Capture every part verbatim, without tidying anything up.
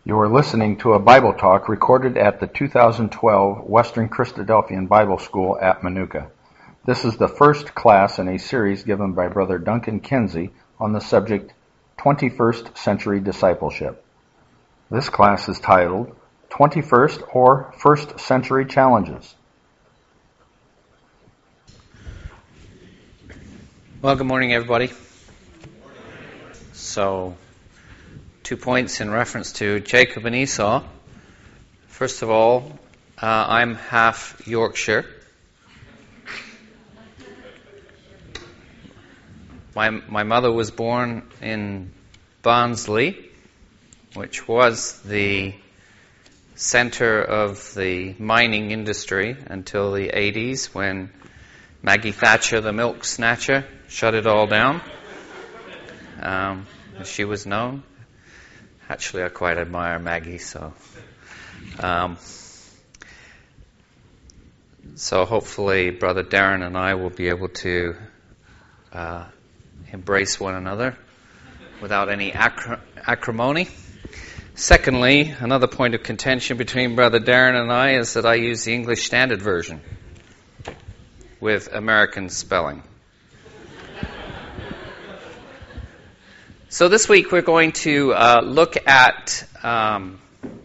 You are listening to a Bible talk recorded at the two thousand twelve Western Christadelphian Bible School at Manuka. This is the first class in a series given by Brother Duncan Kinsey on the subject twenty-first Century Discipleship. This class is titled twenty-first or First Century Challenges. Well, good morning, everybody. So, two points in reference to Jacob and Esau. First of all, uh, I'm half Yorkshire. My my mother was born in Barnsley, which was the center of the mining industry until the eighties, when Maggie Thatcher, the milk snatcher, shut it all down. Um, as she was known. Actually, I quite admire Maggie, so um, so hopefully Brother Darren and I will be able to uh, embrace one another without any acri- acrimony. Secondly, another point of contention between Brother Darren and I is that I use the English Standard Version with American spelling. So this week we're going to uh, look at, um,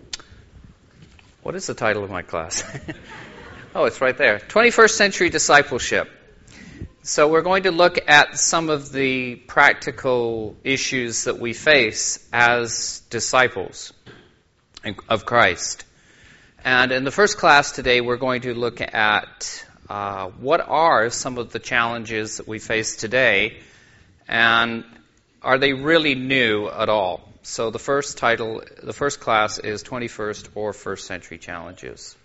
what is the title of my class? Oh, it's right there. twenty-first Century Discipleship. So we're going to look at some of the practical issues that we face as disciples of Christ. And in the first class today we're going to look at uh, what are some of the challenges that we face today, and are they really new at all? So the first title, the first class is twenty-first or First Century Challenges.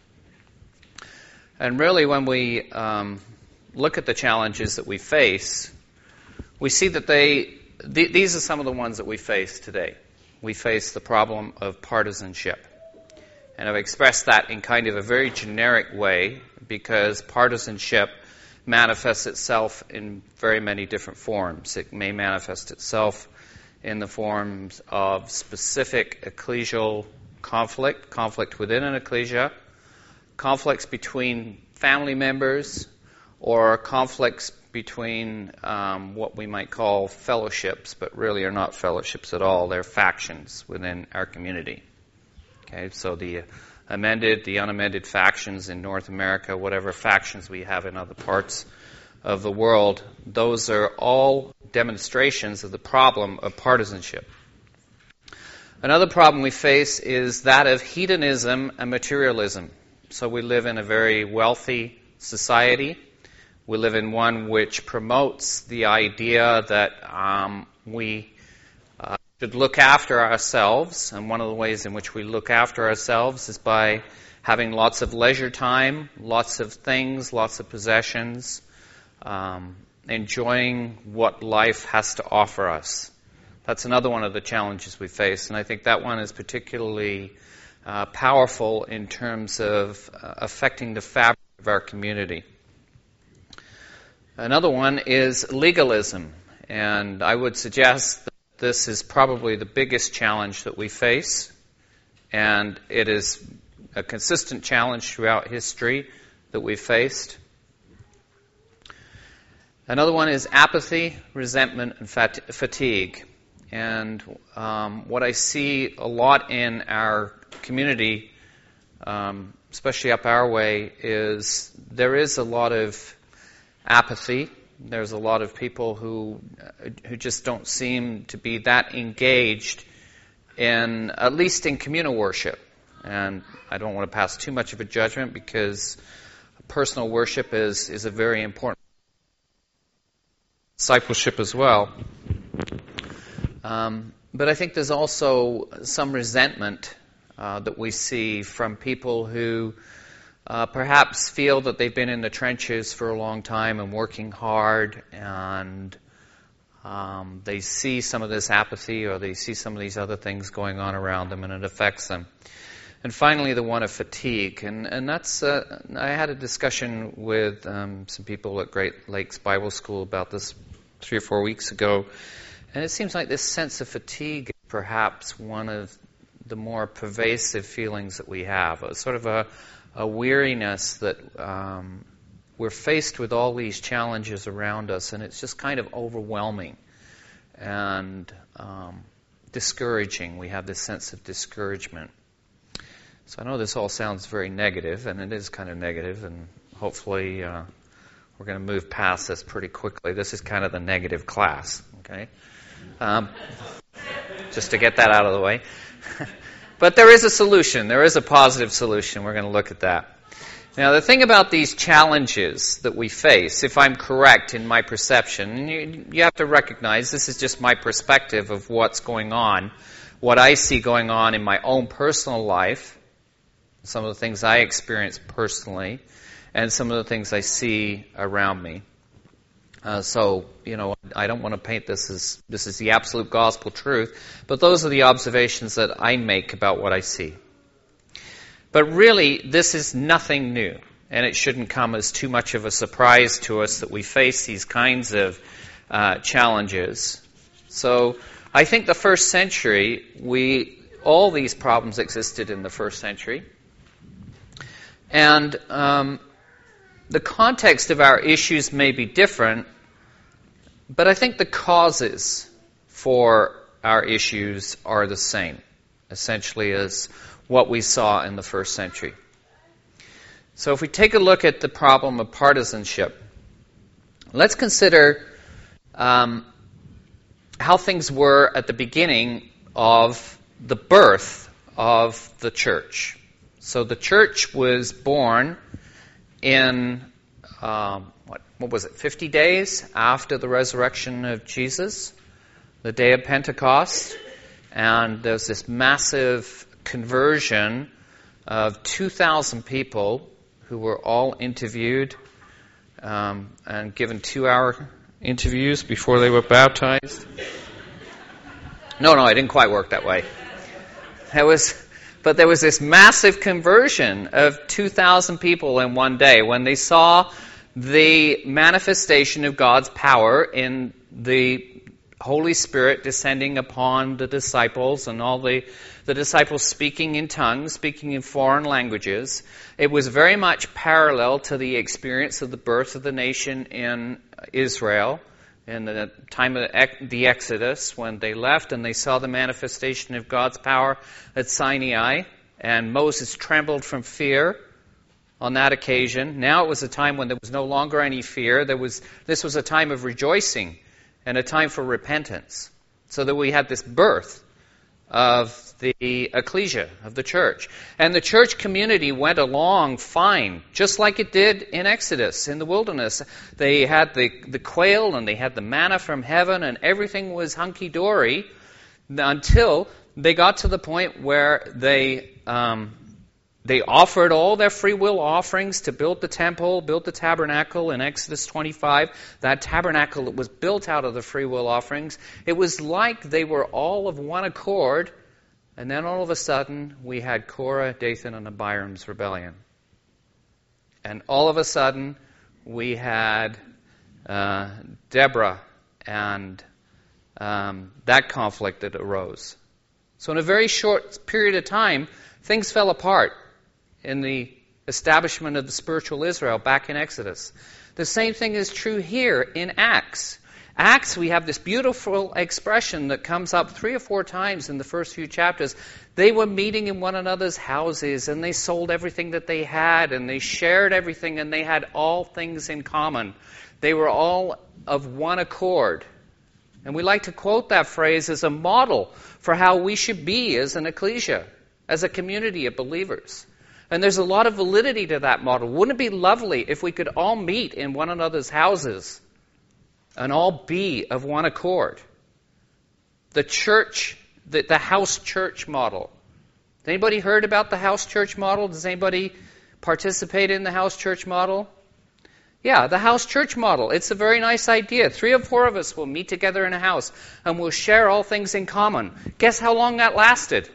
And really when we um, look at the challenges that we face, we see that they, th- these are some of the ones that we face today. We face the problem of partisanship. And I've expressed that in kind of a very generic way because partisanship manifests itself in very many different forms. It may manifest itself in the forms of specific ecclesial conflict, conflict within an ecclesia, conflicts between family members, or conflicts between um, what we might call fellowships, but really are not fellowships at all. They're factions within our community. Okay, so the amended, the unamended factions in North America, whatever factions we have in other parts of the world, those are all demonstrations of the problem of partisanship. Another problem we face is that of hedonism and materialism. So we live in a very wealthy society. We live in one which promotes the idea that um, we uh, should look after ourselves, and one of the ways in which we look after ourselves is by having lots of leisure time, lots of things, lots of possessions, um, enjoying what life has to offer us. That's another one of the challenges we face, and I think that one is particularly uh, powerful in terms of uh, affecting the fabric of our community. Another one is legalism, and I would suggest that this is probably the biggest challenge that we face, and it is a consistent challenge throughout history that we've faced. Another one is apathy, resentment, and fat- fatigue. And um, what I see a lot in our community, um, especially up our way, is there is a lot of apathy. There's a lot of people who who just don't seem to be that engaged in, at least in communal worship. And I don't want to pass too much of a judgment because personal worship is, is a very important discipleship as well. Um, but I think there's also some resentment uh, that we see from people who Uh, perhaps feel that they've been in the trenches for a long time and working hard, and um, they see some of this apathy or they see some of these other things going on around them, and it affects them. And finally, the one of fatigue. And, and that's, uh, I had a discussion with um, some people at Great Lakes Bible School about this three or four weeks ago, and it seems like this sense of fatigue is perhaps one of the more pervasive feelings that we have. A sort of a, a weariness that um, we're faced with all these challenges around us, and it's just kind of overwhelming and um, discouraging. We have this sense of discouragement. So I know this all sounds very negative, and it is kind of negative, and hopefully uh, we're going to move past this pretty quickly. This is kind of the negative class, okay? Um, just to get that out of the way. But there is a solution. There is a positive solution. We're going to look at that. Now, the thing about these challenges that we face, if I'm correct in my perception, and you, you have to recognize this is just my perspective of what's going on, what I see going on in my own personal life, some of the things I experience personally, and some of the things I see around me. Uh, so, you know, I don't want to paint this as this is the absolute gospel truth, but those are the observations that I make about what I see. But really, this is nothing new, and it shouldn't come as too much of a surprise to us that we face these kinds of uh, challenges. So, I think the first century, we all these problems existed in the first century, and um, the context of our issues may be different, but I think the causes for our issues are the same, essentially as what we saw in the first century. So if we take a look at the problem of partisanship, let's consider um, how things were at the beginning of the birth of the church. So the church was born in, um, what, what was it, fifty days after the resurrection of Jesus, the day of Pentecost, and there's this massive conversion of two thousand people who were all interviewed um, and given two-hour interviews before they were baptized. No, no, it didn't quite work that way. There was... But there was this massive conversion of two thousand people in one day when they saw the manifestation of God's power in the Holy Spirit descending upon the disciples and all the, the disciples speaking in tongues, speaking in foreign languages. It was very much parallel to the experience of the birth of the nation in Israel in the time of the Exodus, when they left and they saw the manifestation of God's power at Sinai, and Moses trembled from fear on that occasion. Now it was a time when there was no longer any fear. There was this was a time of rejoicing and a time for repentance. So that we had this birth of the ecclesia, of the church. And the church community went along fine, just like it did in Exodus, in the wilderness. They had the, the quail and they had the manna from heaven and everything was hunky-dory until they got to the point where they um, they offered all their free will offerings to build the temple, build the tabernacle in Exodus twenty-five. That tabernacle that was built out of the free will offerings. It was like they were all of one accord. And then all of a sudden, we had Korah, Dathan, and Abiram's rebellion. And all of a sudden, we had uh, Deborah and um, that conflict that arose. So in a very short period of time, things fell apart in the establishment of the spiritual Israel back in Exodus. The same thing is true here in Acts. Acts, we have this beautiful expression that comes up three or four times in the first few chapters. They were meeting in one another's houses, and they sold everything that they had, and they shared everything, and they had all things in common. They were all of one accord. And we like to quote that phrase as a model for how we should be as an ecclesia, as a community of believers. And there's a lot of validity to that model. Wouldn't it be lovely if we could all meet in one another's houses and all be of one accord? The church, the, the house church model. Has anybody heard about the house church model? Does anybody participate in the house church model? Yeah, the house church model. It's a very nice idea. Three or four of us will meet together in a house and we'll share all things in common. Guess how long that lasted?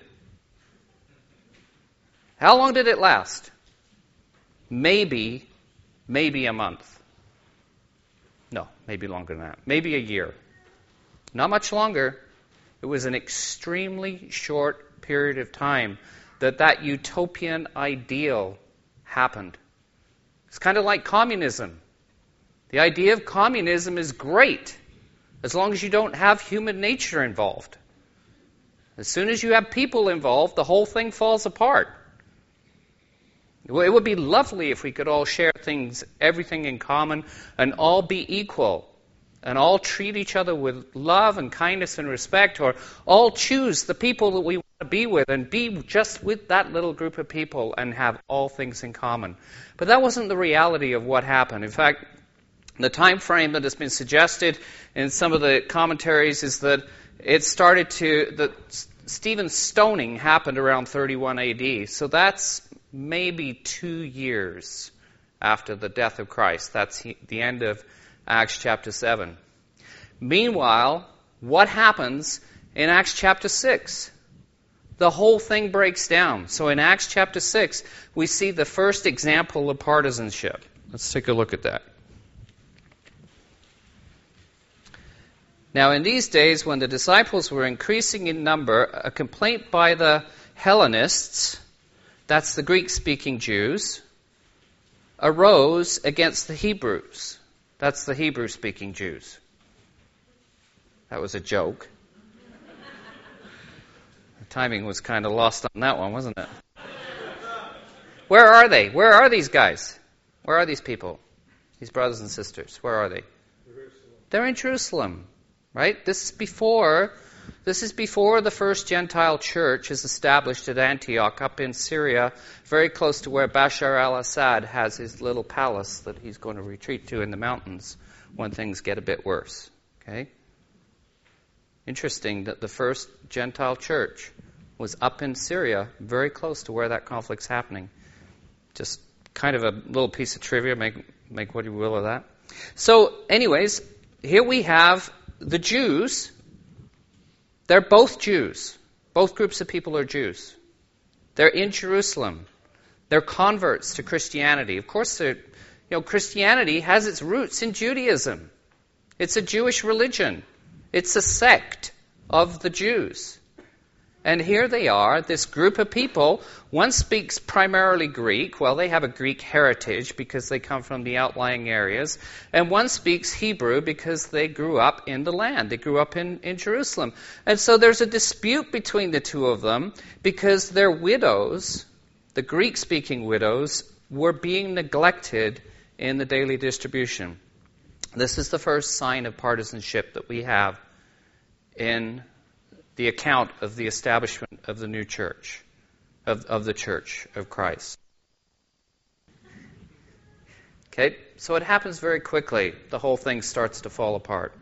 How long did it last? Maybe, maybe a month. No, maybe longer than that. Maybe a year. Not much longer. It was an extremely short period of time that that utopian ideal happened. It's kind of like communism. The idea of communism is great as long as you don't have human nature involved. As soon as you have people involved, the whole thing falls apart. It would be lovely if we could all share things, everything in common, and all be equal, and all treat each other with love and kindness and respect, or all choose the people that we want to be with and be just with that little group of people and have all things in common. But that wasn't the reality of what happened. In fact, the time frame that has been suggested in some of the commentaries is that it started to, that Stephen's stoning happened around thirty-one A D. So that's maybe two years after the death of Christ. That's the end of Acts chapter seven. Meanwhile, what happens in Acts chapter six? The whole thing breaks down. So in Acts chapter six, we see the first example of partisanship. Let's take a look at that. Now, in these days, when the disciples were increasing in number, a complaint by the Hellenists, that's the Greek-speaking Jews, arose against the Hebrews. That's the Hebrew-speaking Jews. That was a joke. The timing was kind of lost on that one, wasn't it? Where are they? Where are these guys? Where are these people? These brothers and sisters. Where are they? Jerusalem. They're in Jerusalem, right? This is before, this is before the first Gentile church is established at Antioch up in Syria, very close to where Bashar al-Assad has his little palace that he's going to retreat to in the mountains when things get a bit worse. Okay? Interesting that the first Gentile church was up in Syria, very close to where that conflict's happening. Just kind of a little piece of trivia, make make what you will of that. So, anyways, here we have the Jews. They're both Jews. Both groups of people are Jews. They're in Jerusalem. They're converts to Christianity. Of course, they're, you know, Christianity has its roots in Judaism. It's a Jewish religion. It's a sect of the Jews. And here they are, this group of people. One speaks primarily Greek. Well, they have a Greek heritage because they come from the outlying areas. And one speaks Hebrew because they grew up in the land. They grew up in, in Jerusalem. And so there's a dispute between the two of them because their widows, the Greek-speaking widows, were being neglected in the daily distribution. This is the first sign of partisanship that we have in the account of the establishment of the new church, of, of the church of Christ. Okay, so it happens very quickly. The whole thing starts to fall apart.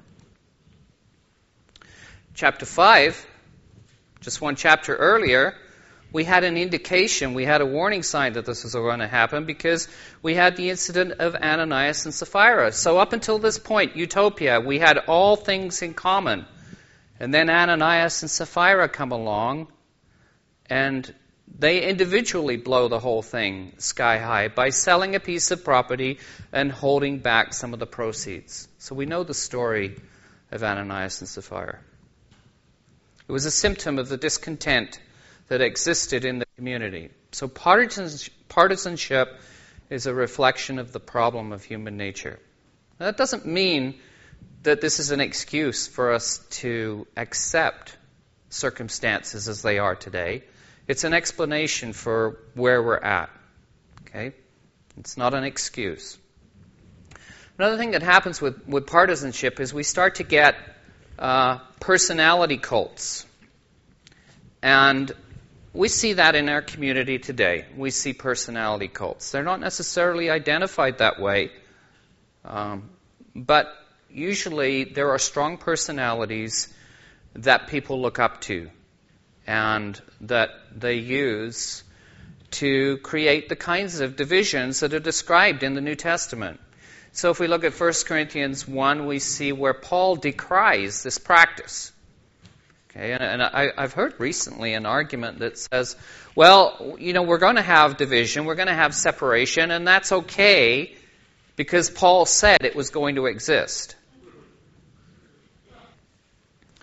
Chapter five, just one chapter earlier, we had an indication, we had a warning sign that this was going to happen because we had the incident of Ananias and Sapphira. So up until this point, utopia, we had all things in common. And then Ananias and Sapphira come along, and they individually blow the whole thing sky high by selling a piece of property and holding back some of the proceeds. So we know the story of Ananias and Sapphira. It was a symptom of the discontent that existed in the community. So partisanship is a reflection of the problem of human nature. Now, that doesn't mean that this is an excuse for us to accept circumstances as they are today. It's an explanation for where we're at. Okay? It's not an excuse. Another thing that happens with, with partisanship is we start to get uh, personality cults. And we see that in our community today. We see personality cults. They're not necessarily identified that way, um, but usually there are strong personalities that people look up to and that they use to create the kinds of divisions that are described in the New Testament. So if we look at First Corinthians one, we see where Paul decries this practice. Okay, and, and I, I've heard recently an argument that says, well, you know, we're going to have division, we're going to have separation, and that's okay because Paul said it was going to exist.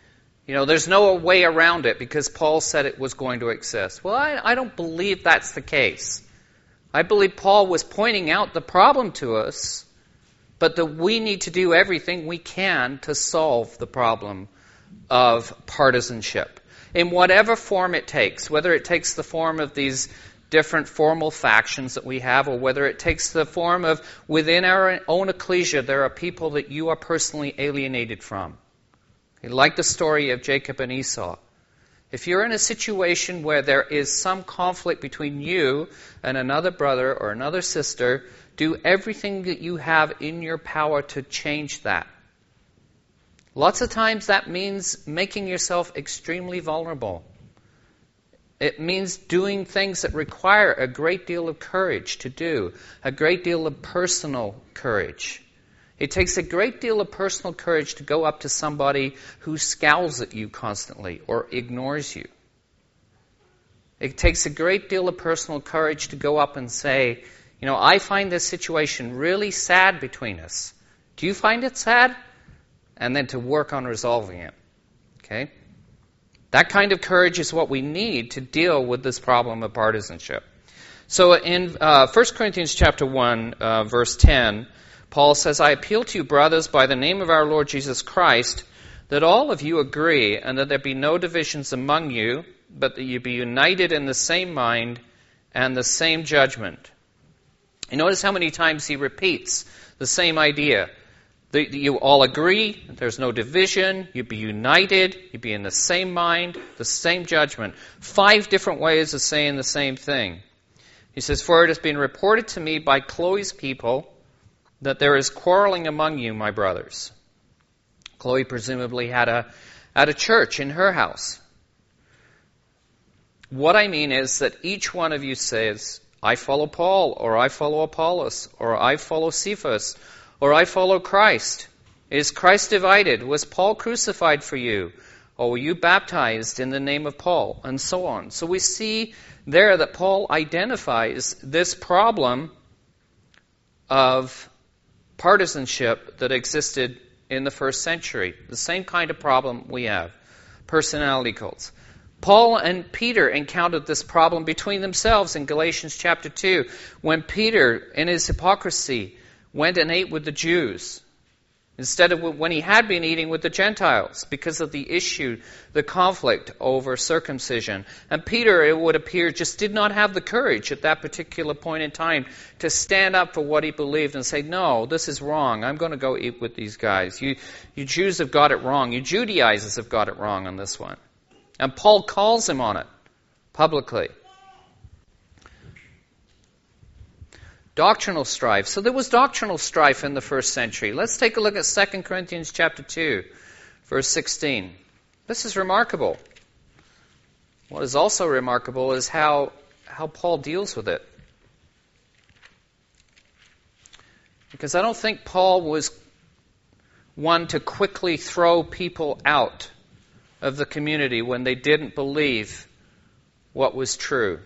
You know, there's no way around it because Paul said it was going to exist. Well, I, I don't believe that's the case. I believe Paul was pointing out the problem to us, but that we need to do everything we can to solve the problem of partisanship. In whatever form it takes, whether it takes the form of these different formal factions that we have, or whether it takes the form of within our own ecclesia, there are people that you are personally alienated from. Like the story of Jacob and Esau. If you're in a situation where there is some conflict between you and another brother or another sister, do everything that you have in your power to change that. Lots of times that means making yourself extremely vulnerable. It means doing things that require a great deal of courage to do, a great deal of personal courage. It takes a great deal of personal courage to go up to somebody who scowls at you constantly or ignores you. It takes a great deal of personal courage to go up and say, you know, I find this situation really sad between us. Do you find it sad? And then to work on resolving it. Okay? That kind of courage is what we need to deal with this problem of partisanship. So in uh, First Corinthians chapter one, uh, verse ten, Paul says, I appeal to you, brothers, by the name of our Lord Jesus Christ, that all of you agree, and that there be no divisions among you, but that you be united in the same mind and the same judgment. You notice how many times he repeats the same idea. That you all agree, there's no division, you be united, you be in the same mind, the same judgment. Five different ways of saying the same thing. He says, for it has been reported to me by Chloe's people that there is quarreling among you, my brothers. Chloe presumably had a, had a church in her house. What I mean is that each one of you says, I follow Paul, or I follow Apollos, or I follow Cephas, or I follow Christ. Is Christ divided? Was Paul crucified for you? Or were you baptized in the name of Paul? And so on. So we see there that Paul identifies this problem of partisanship that existed in the first century. The same kind of problem we have. Personality cults. Paul and Peter encountered this problem between themselves in Galatians chapter two, when Peter, in his hypocrisy, went and ate with the Jews instead of when he had been eating with the Gentiles because of the issue, the conflict over circumcision. And Peter, it would appear, just did not have the courage at that particular point in time to stand up for what he believed and say, no, this is wrong. I'm going to go eat with these guys. You, you Jews have got it wrong. You Judaizers have got it wrong on this one. And Paul calls him on it publicly. Doctrinal strife. So there was doctrinal strife in the first century. Let's take a look at Second Corinthians chapter two, verse sixteen. This is remarkable. What is also remarkable is how, how Paul deals with it. Because I don't think Paul was one to quickly throw people out of the community when they didn't believe what was true.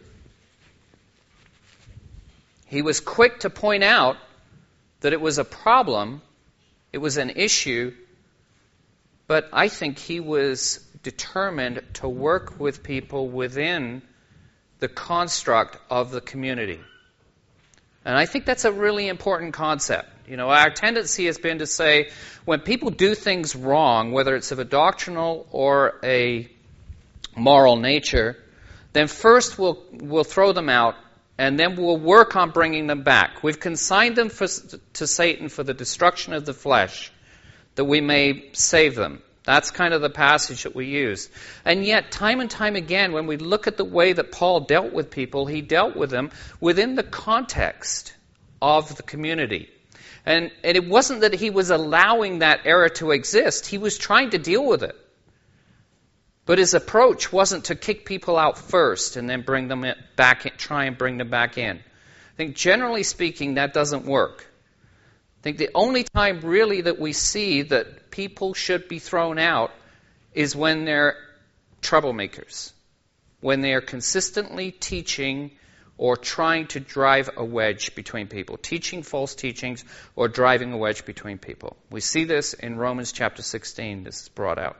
He was quick to point out that it was a problem, it was an issue, but I think he was determined to work with people within the construct of the community. And I think that's a really important concept. You know, our tendency has been to say, when people do things wrong, whether it's of a doctrinal or a moral nature, then first we'll, we'll throw them out, and then we'll work on bringing them back. We've consigned them for, to Satan for the destruction of the flesh, that we may save them. That's kind of the passage that we use. And yet, time and time again, when we look at the way that Paul dealt with people, he dealt with them within the context of the community. And, and it wasn't that he was allowing that error to exist. He was trying to deal with it. But his approach wasn't to kick people out first and then bring them back in, try and bring them back in. I think generally speaking, that doesn't work. I think the only time really that we see that people should be thrown out is when they're troublemakers, when they are consistently teaching or trying to drive a wedge between people, teaching false teachings or driving a wedge between people. We see this in Romans chapter sixteen. This is brought out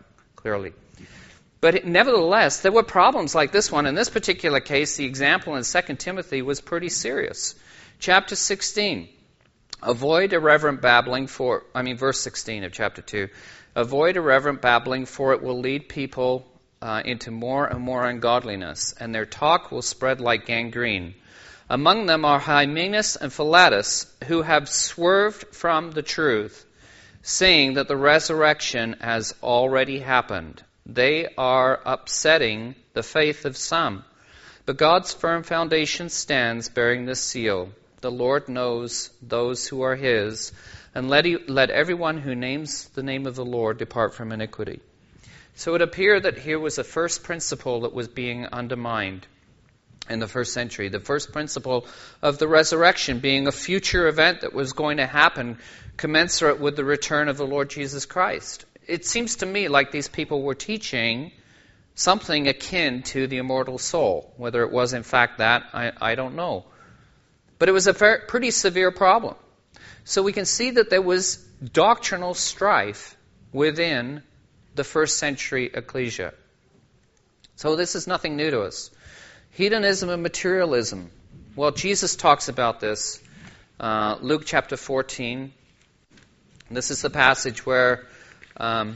clearly. But it, nevertheless, there were problems like this one. In this particular case, the example in Second Timothy was pretty serious. Chapter sixteen, avoid irreverent babbling for, I mean verse sixteen of chapter two, avoid irreverent babbling for it will lead people uh, into more and more ungodliness, and their talk will spread like gangrene. Among them are Hymenaeus and Philetus, who have swerved from the truth, saying that the resurrection has already happened. They are upsetting the faith of some. But God's firm foundation stands, bearing this seal. The Lord knows those who are His, and let, he, let everyone who names the name of the Lord depart from iniquity. So it appeared that here was a first principle that was being undermined in the first century. The first principle of the resurrection being a future event that was going to happen commensurate with the return of the Lord Jesus Christ. It seems to me like these people were teaching something akin to the immortal soul. Whether it was in fact that, I, I don't know. But it was a very, pretty severe problem. So we can see that there was doctrinal strife within the first century ecclesia. So this is nothing new to us. Hedonism and materialism. Well, Jesus talks about this. Uh, Luke chapter fourteen. This is the passage where um,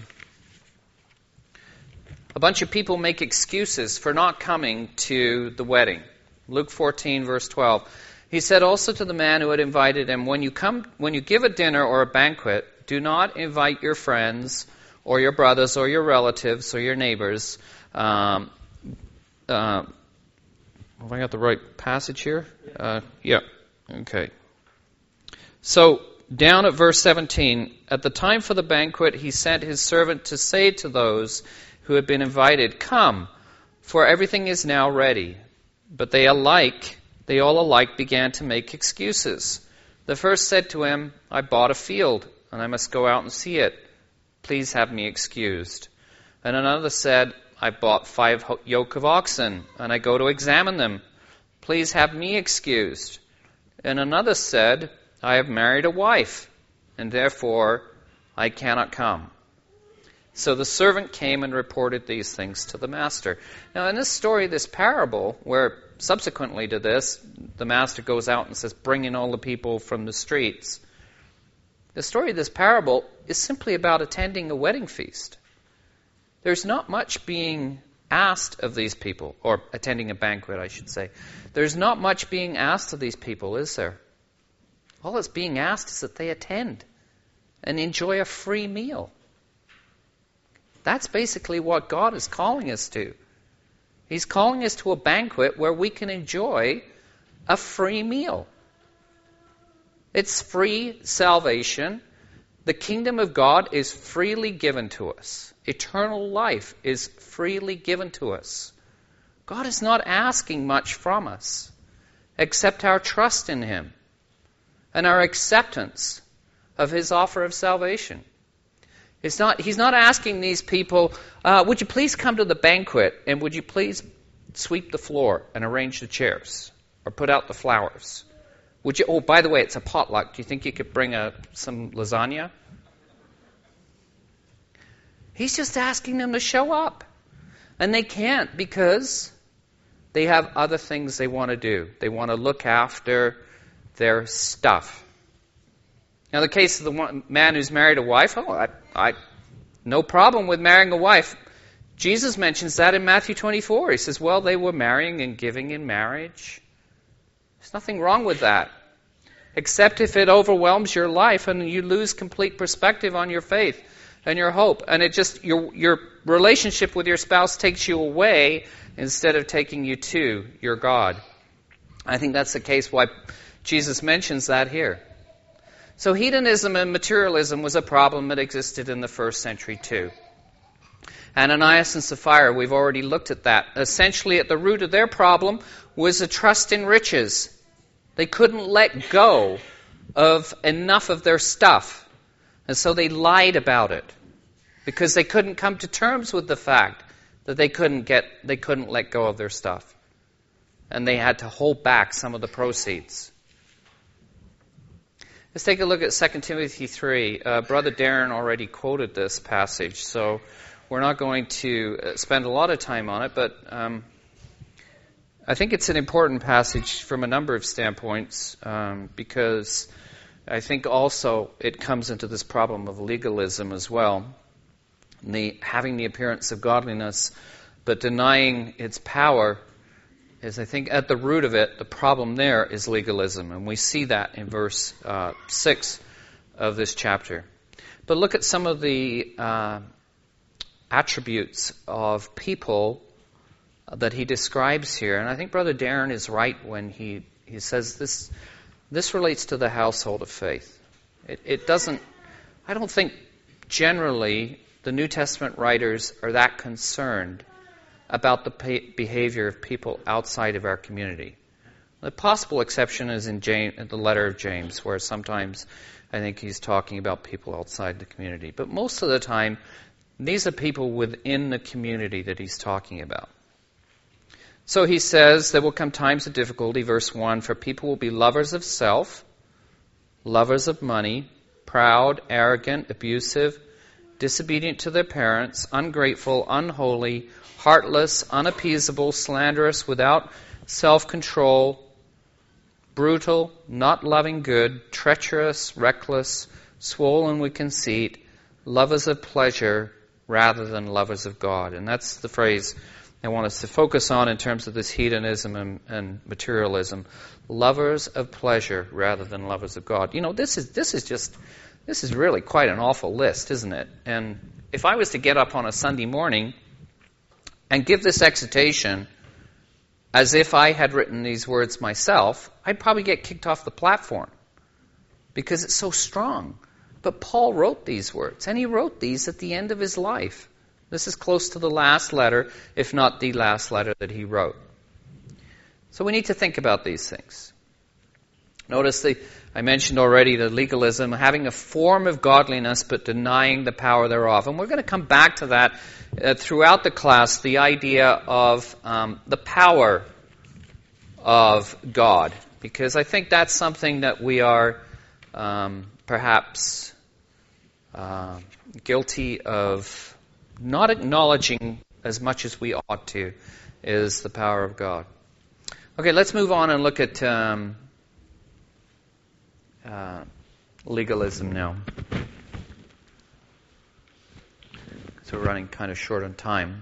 a bunch of people make excuses for not coming to the wedding. Luke fourteen, verse twelve. He said also to the man who had invited him, when you come, when you give a dinner or a banquet, do not invite your friends or your brothers or your relatives or your neighbors. Um, uh, have I got the right passage here? Uh, yeah. Okay. So, down at verse seventeen, at the time for the banquet, he sent his servant to say to those who had been invited, come, for everything is now ready. But they alike, they all alike began to make excuses. The first said to him, I bought a field, and I must go out and see it. Please have me excused. And another said, I bought five yoke of oxen, and I go to examine them. Please have me excused. And another said, I have married a wife, and therefore I cannot come. So the servant came and reported these things to the master. Now in this story, this parable, where subsequently to this, the master goes out and says, bring in all the people from the streets. The story of this parable is simply about attending a wedding feast. There's not much being asked of these people, or attending a banquet, I should say. There's not much being asked of these people, is there? All that's being asked is that they attend and enjoy a free meal. That's basically what God is calling us to. He's calling us to a banquet where we can enjoy a free meal. It's free salvation. The kingdom of God is freely given to us. Eternal life is freely given to us. God is not asking much from us except our trust in Him and our acceptance of His offer of salvation. It's not, he's not asking these people, uh, would you please come to the banquet and would you please sweep the floor and arrange the chairs or put out the flowers? Would you? Oh, by the way, it's a potluck. Do you think you could bring a, some lasagna? He's just asking them to show up. And they can't because they have other things they want to do. They want to look after their stuff. Now, the case of the one, man who's married a wife, oh, I, I, no problem with marrying a wife. Jesus mentions that in Matthew twenty-four. He says, well, they were marrying and giving in marriage. There's nothing wrong with that, except if it overwhelms your life and you lose complete perspective on your faith and your hope, and it just your your relationship with your spouse takes you away instead of taking you to your God. I think that's the case why Jesus mentions that here. So hedonism and materialism was a problem that existed in the first century too. Ananias and Sapphira, we've already looked at that. Essentially, at the root of their problem was a trust in riches. They couldn't let go of enough of their stuff. And so they lied about it because they couldn't come to terms with the fact that they couldn't get, they couldn't let go of their stuff. And they had to hold back some of the proceeds. Let's take a look at Second Timothy three. Uh, Brother Darren already quoted this passage, so We're not going to spend a lot of time on it, but um, I think it's an important passage from a number of standpoints, um, because I think also it comes into this problem of legalism as well. The having the appearance of godliness, but denying its power is, I think, at the root of it, the problem there is legalism. And we see that in verse uh, six of this chapter. But look at some of the uh, attributes of people that he describes here. And I think Brother Darren is right when he, he says this this relates to the household of faith. It, it doesn't, I don't think generally the New Testament writers are that concerned about the behavior of people outside of our community. The possible exception is in, James, in the letter of James, where sometimes I think he's talking about people outside the community. But most of the time, these are people within the community that he's talking about. So he says, there will come times of difficulty, verse one, for people will be lovers of self, lovers of money, proud, arrogant, abusive, disobedient to their parents, ungrateful, unholy, heartless, unappeasable, slanderous, without self-control, brutal, not loving good, treacherous, reckless, swollen with conceit, lovers of pleasure rather than lovers of God. And that's the phrase I want us to focus on in terms of this hedonism and, and materialism. Lovers of pleasure rather than lovers of God. You know, this is this is just this is really quite an awful list, isn't it? And if I was to get up on a Sunday morning and give this exhortation as if I had written these words myself, I'd probably get kicked off the platform because it's so strong. But Paul wrote these words, and he wrote these at the end of his life. This is close to the last letter, if not the last letter that he wrote. So we need to think about these things. Notice the, I mentioned already the legalism, having a form of godliness but denying the power thereof. And we're going to come back to that uh, throughout the class, the idea of um, the power of God. Because I think that's something that we are um, perhaps uh, guilty of not acknowledging as much as we ought to, is the power of God. Okay, let's move on and look at um, uh, legalism now. So we're running kind of short on time.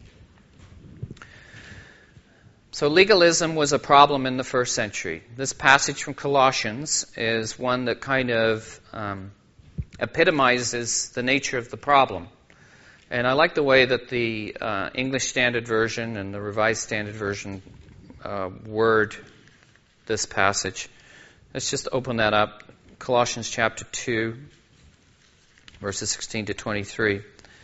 So legalism was a problem in the first century. This passage from Colossians is one that kind of um, epitomizes the nature of the problem. And I like the way that the uh, English Standard Version and the Revised Standard Version uh, word this passage. Let's just open that up. Colossians chapter two, verses sixteen to twenty-three.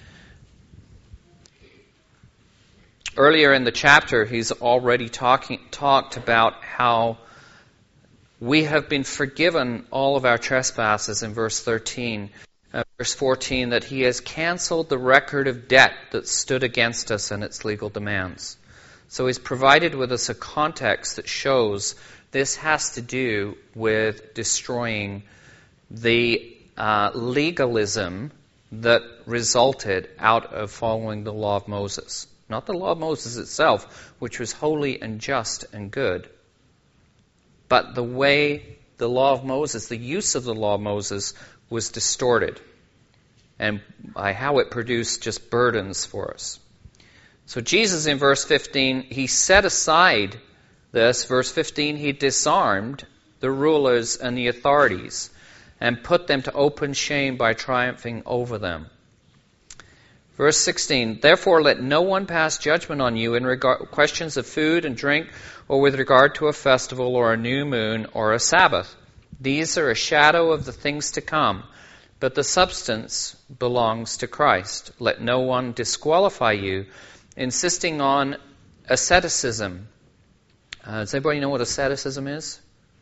Earlier in the chapter, he's already talking talked about how we have been forgiven all of our trespasses in verse thirteen. Uh, verse fourteen, that he has canceled the record of debt that stood against us and its legal demands. So he's provided with us a context that shows this has to do with destroying the uh, legalism that resulted out of following the law of Moses. Not the law of Moses itself, which was holy and just and good, but the way the law of Moses, the use of the law of Moses, was distorted, and by how it produced just burdens for us. So Jesus in verse fifteen, he set aside this. Verse fifteen, he disarmed the rulers and the authorities and put them to open shame by triumphing over them. Verse sixteen, therefore let no one pass judgment on you in regard questions of food and drink, or with regard to a festival or a new moon or a Sabbath. These are a shadow of the things to come, but the substance belongs to Christ. Let no one disqualify you, insisting on asceticism. Uh, does anybody know what asceticism is?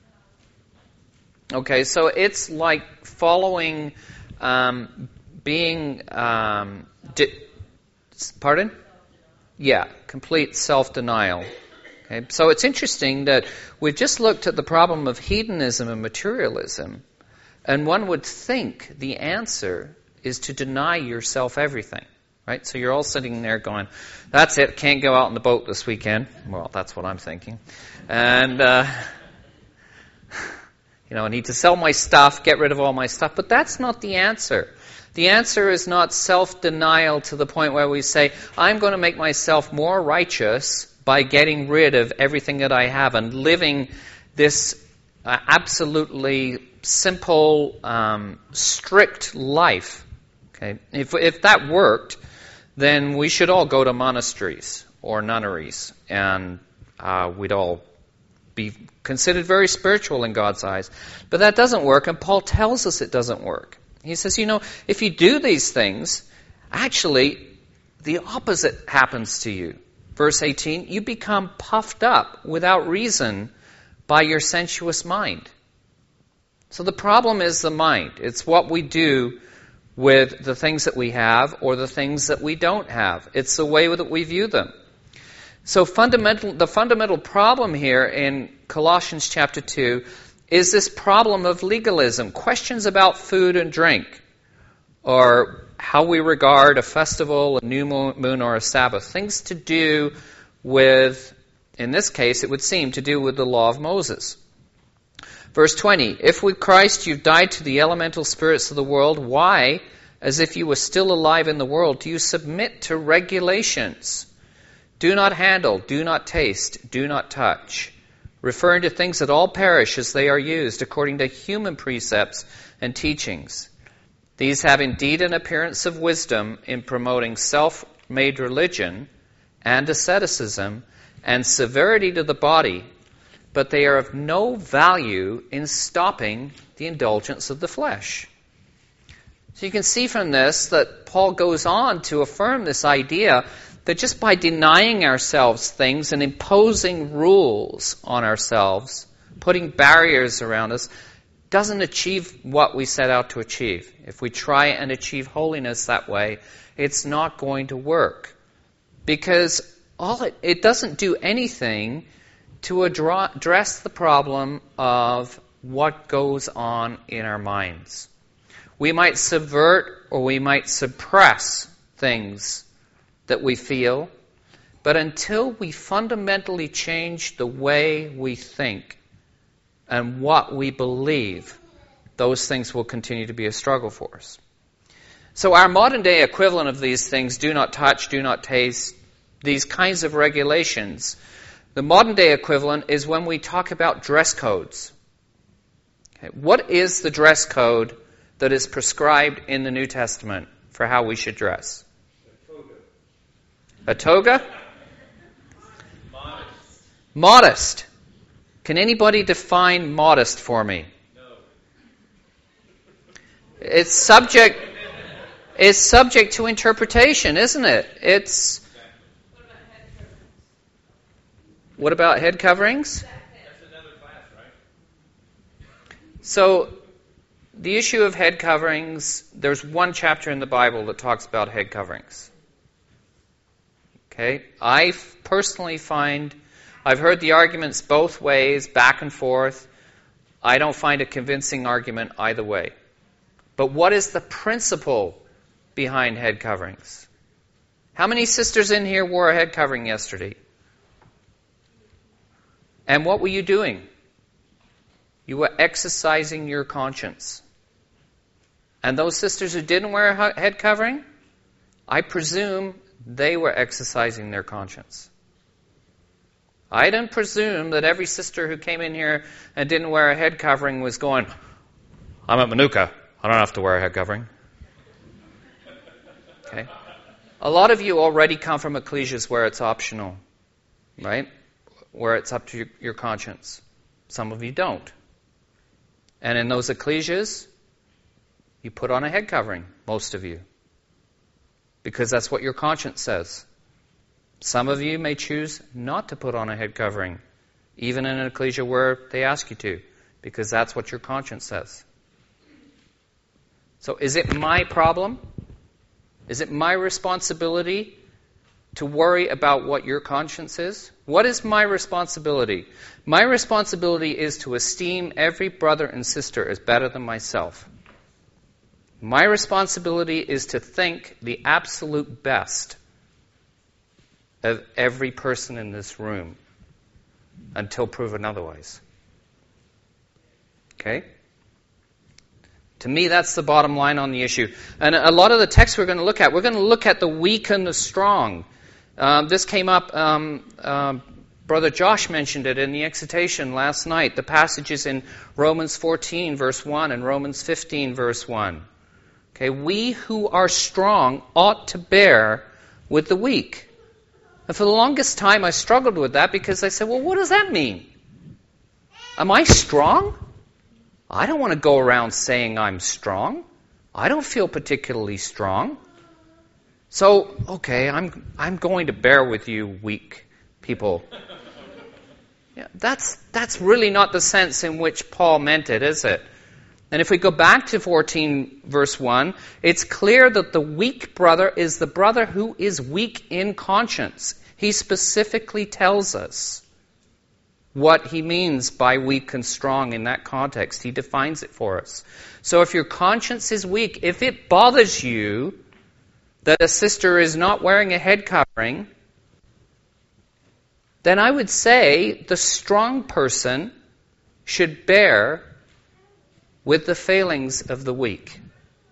Okay, so it's like following, um, being, um, di- pardon? Yeah, complete self-denial. Okay, so it's interesting that we've just looked at the problem of hedonism and materialism, and one would think the answer is to deny yourself everything. Right? So you're all sitting there going, that's it, can't go out on the boat this weekend. Well, that's what I'm thinking. And, uh, you know, I need to sell my stuff, get rid of all my stuff. But that's not the answer. The answer is not self-denial to the point where we say, I'm going to make myself more righteous by getting rid of everything that I have and living this uh, absolutely simple, um, strict life. Okay, if if that worked, then we should all go to monasteries or nunneries, and uh, we'd all be considered very spiritual in God's eyes. But that doesn't work, and Paul tells us it doesn't work. He says, you know, if you do these things, actually, the opposite happens to you. Verse eighteen, you become puffed up without reason by your sensuous mind. So the problem is the mind. It's what we do with the things that we have or the things that we don't have. It's the way that we view them. So fundamental, the fundamental problem here in Colossians chapter two is this problem of legalism. Questions about food and drink, or how we regard a festival, a new moon, or a Sabbath. Things to do with, in this case, it would seem to do with the law of Moses. Verse twenty, if with Christ you've died to the elemental spirits of the world, why, as if you were still alive in the world, do you submit to regulations? Do not handle, do not taste, do not touch, referring to things that all perish as they are used according to human precepts and teachings. These have indeed an appearance of wisdom in promoting self-made religion and asceticism and severity to the body, but they are of no value in stopping the indulgence of the flesh. So you can see from this that Paul goes on to affirm this idea that just by denying ourselves things and imposing rules on ourselves, putting barriers around us, doesn't achieve what we set out to achieve. If we try and achieve holiness that way, it's not going to work. Because all it, it doesn't do anything to address the problem of what goes on in our minds. We might subvert or we might suppress things that we feel, but until we fundamentally change the way we think and what we believe, those things will continue to be a struggle for us. So our modern day equivalent of these things, do not touch, do not taste, these kinds of regulations, the modern day equivalent is when we talk about dress codes. Okay, what is the dress code that is prescribed in the New Testament for how we should dress? A toga? Modest. Modest. Can anybody define modest for me? No. It's subject it's subject to interpretation, isn't it? It's What about head coverings? That's another class, right? So the issue of head coverings, there's one chapter in the Bible that talks about head coverings. Okay, I personally find, I've heard the arguments both ways, back and forth. I don't find a convincing argument either way. But what is the principle behind head coverings? How many sisters in here wore a head covering yesterday? And what were you doing? You were exercising your conscience. And those sisters who didn't wear a head covering, I presume they were exercising their conscience. I don't presume that every sister who came in here and didn't wear a head covering was going, I'm at Manuka, I don't have to wear a head covering. Okay? A lot of you already come from ecclesias where it's optional, right? Where it's up to your, your conscience. Some of you don't. And in those ecclesias, you put on a head covering, most of you. Because that's what your conscience says. Some of you may choose not to put on a head covering, even in an ecclesia where they ask you to, because that's what your conscience says. So is it my problem? Is it my responsibility to worry about what your conscience is? What is my responsibility? My responsibility is to esteem every brother and sister as better than myself. My responsibility is to think the absolute best of every person in this room until proven otherwise. Okay? To me, that's the bottom line on the issue. And a lot of the texts we're going to look at, we're going to look at the weak and the strong. Um, this came up, um, uh, Brother Josh mentioned it in the exhortation last night. The passages in Romans fourteen, verse one, and Romans fifteen, verse one. Okay, we who are strong ought to bear with the weak. And for the longest time, I struggled with that because I said, well, what does that mean? Am I strong? I don't want to go around saying I'm strong. I don't feel particularly strong. So, okay, I'm I'm going to bear with you, weak people. Yeah, that's that's really not the sense in which Paul meant it, is it? And if we go back to fourteen, verse one, it's clear that the weak brother is the brother who is weak in conscience. He specifically tells us what he means by weak and strong in that context. He defines it for us. So if your conscience is weak, if it bothers you that a sister is not wearing a head covering, then I would say the strong person should bear with the failings of the weak.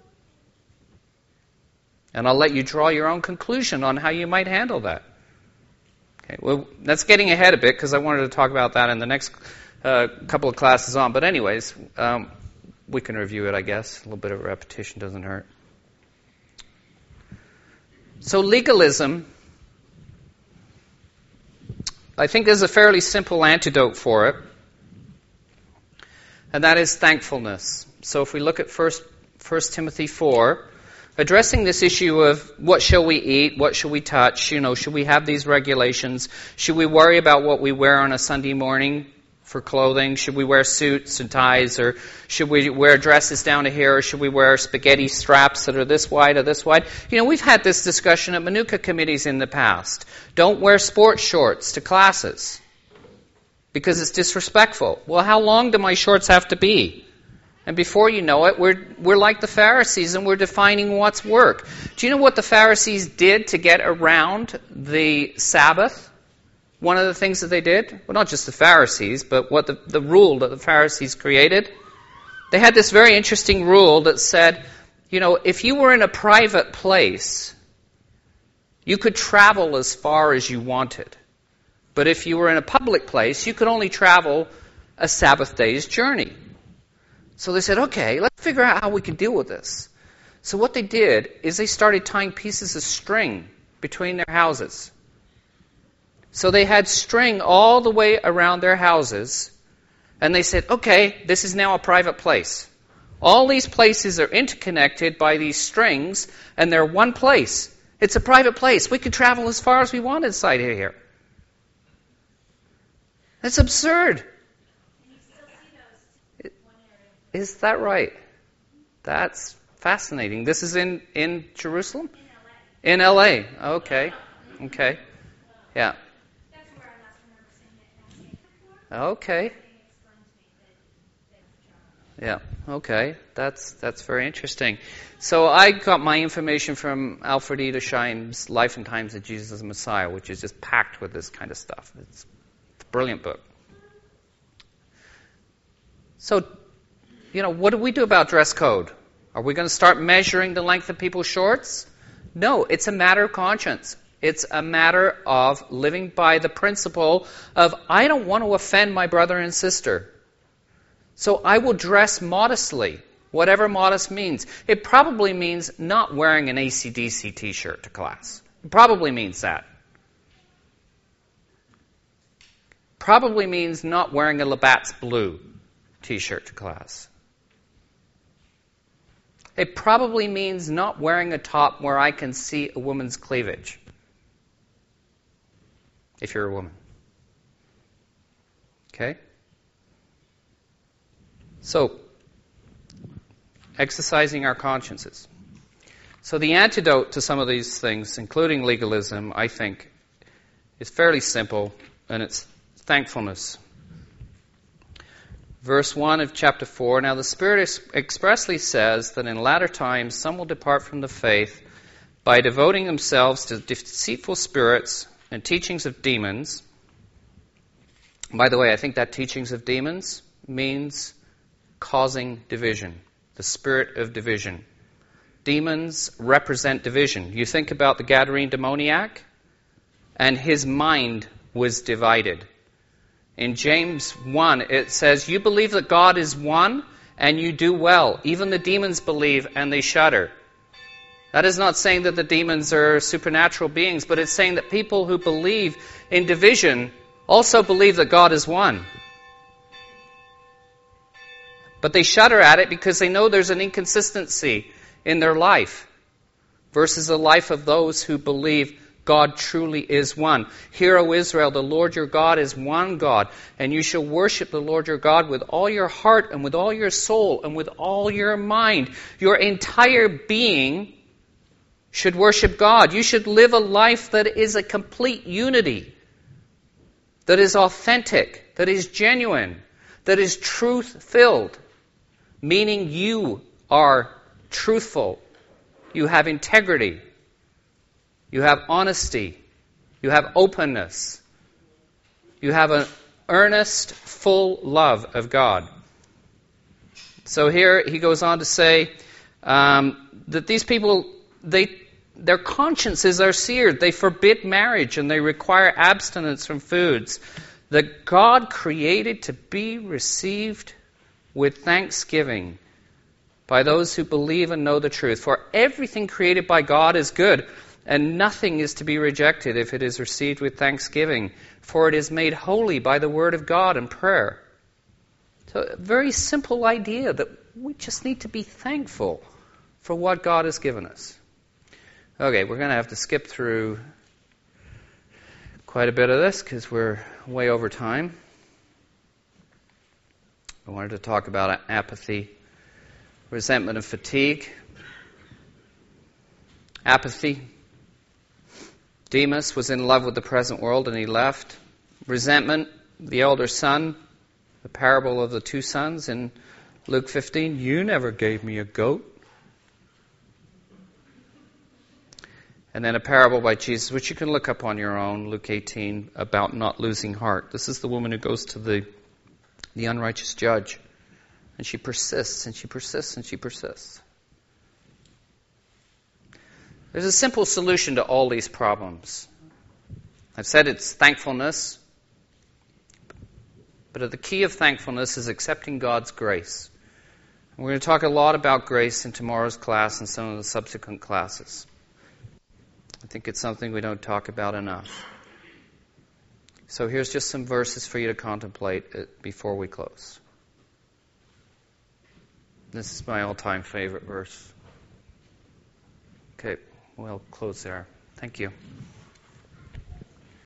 And I'll let you draw your own conclusion on how you might handle that. Okay, well, that's getting ahead a bit because I wanted to talk about that in the next uh, couple of classes on. But anyways, um, we can review it, I guess. A little bit of repetition doesn't hurt. So legalism, I think there's a fairly simple antidote for it, and that is thankfulness. So if we look at First Timothy four, addressing this issue of what shall we eat, what shall we touch, you know, should we have these regulations? Should we worry about what we wear on a Sunday morning for clothing? Should we wear suits and ties, or should we wear dresses down to here, or should we wear spaghetti straps that are this wide or this wide? You know, we've had this discussion at Manuka committees in the past. Don't wear sports shorts to classes because it's disrespectful. Well, how long do my shorts have to be? And before you know it, we're we're like the Pharisees and we're defining what's work. Do you know what the Pharisees did to get around the Sabbath? One of the things that they did, well, not just the Pharisees, but what the, the rule that the Pharisees created, they had this very interesting rule that said, you know, if you were in a private place, you could travel as far as you wanted. But if you were in a public place, you could only travel a Sabbath day's journey. So they said, okay, let's figure out how we can deal with this. So what they did is they started tying pieces of string between their houses. So they had string all the way around their houses, and they said, okay, this is now a private place. All these places are interconnected by these strings, and they're one place. It's a private place. We can travel as far as we want inside here. That's absurd. Is that right? That's fascinating. This is in, in Jerusalem? In L A. In L A. Okay. Okay. Yeah. Okay. Yeah. Okay. That's that's very interesting. So I got my information from Alfred E. Scheim's Life and Times of Jesus the Messiah, which is just packed with this kind of stuff. It's, it's a brilliant book. So, you know, what do we do about dress code? Are we going to start measuring the length of people's shorts? No, it's a matter of conscience. It's a matter of living by the principle of, I don't want to offend my brother and sister. So I will dress modestly, whatever modest means. It probably means not wearing an A C D C t-shirt to class. It probably means that. Probably means not wearing a Labatt's Blue t-shirt to class. It probably means not wearing a top where I can see a woman's cleavage. If you're a woman. Okay? So, exercising our consciences. So the antidote to some of these things, including legalism, I think, is fairly simple, and it's thankfulness. verse one of chapter four, "Now the Spirit ex- expressly says that in latter times some will depart from the faith by devoting themselves to deceitful spirits and teachings of demons." By the way, I think that teachings of demons means causing division, the spirit of division. Demons represent division. You think about the Gadarene demoniac, and his mind was divided. In James one, it says, "You believe that God is one, and you do well. Even the demons believe, and they shudder." That is not saying that the demons are supernatural beings, but it's saying that people who believe in division also believe that God is one. But they shudder at it because they know there's an inconsistency in their life versus the life of those who believe God truly is one. "Hear, O Israel, the Lord your God is one God, and you shall worship the Lord your God with all your heart and with all your soul and with all your mind." Your entire being should worship God. You should live a life that is a complete unity, that is authentic, that is genuine, that is truth-filled, meaning you are truthful, you have integrity, you have honesty, you have openness, you have an earnest, full love of God. So here he goes on to say um, that these people, they their consciences are seared. They forbid marriage and they require abstinence from foods that God created to be received with thanksgiving by those who believe and know the truth. For everything created by God is good, and nothing is to be rejected if it is received with thanksgiving, for it is made holy by the word of God and prayer. So a very simple idea that we just need to be thankful for what God has given us. Okay, we're going to have to skip through quite a bit of this because we're way over time. I wanted to talk about apathy, resentment, and fatigue. Apathy. Demas was in love with the present world and he left. Resentment, the elder son, the parable of the two sons in Luke fifteen. "You never gave me a goat." And then a parable by Jesus, which you can look up on your own, Luke eighteen, about not losing heart. This is the woman who goes to the, the unrighteous judge. And she persists, and she persists, and she persists. There's a simple solution to all these problems. I've said it's thankfulness. But the key of thankfulness is accepting God's grace. And we're going to talk a lot about grace in tomorrow's class and some of the subsequent classes. I think it's something we don't talk about enough. So here's just some verses for you to contemplate before we close. This is my all-time favorite verse. Okay, we'll close there. Thank you.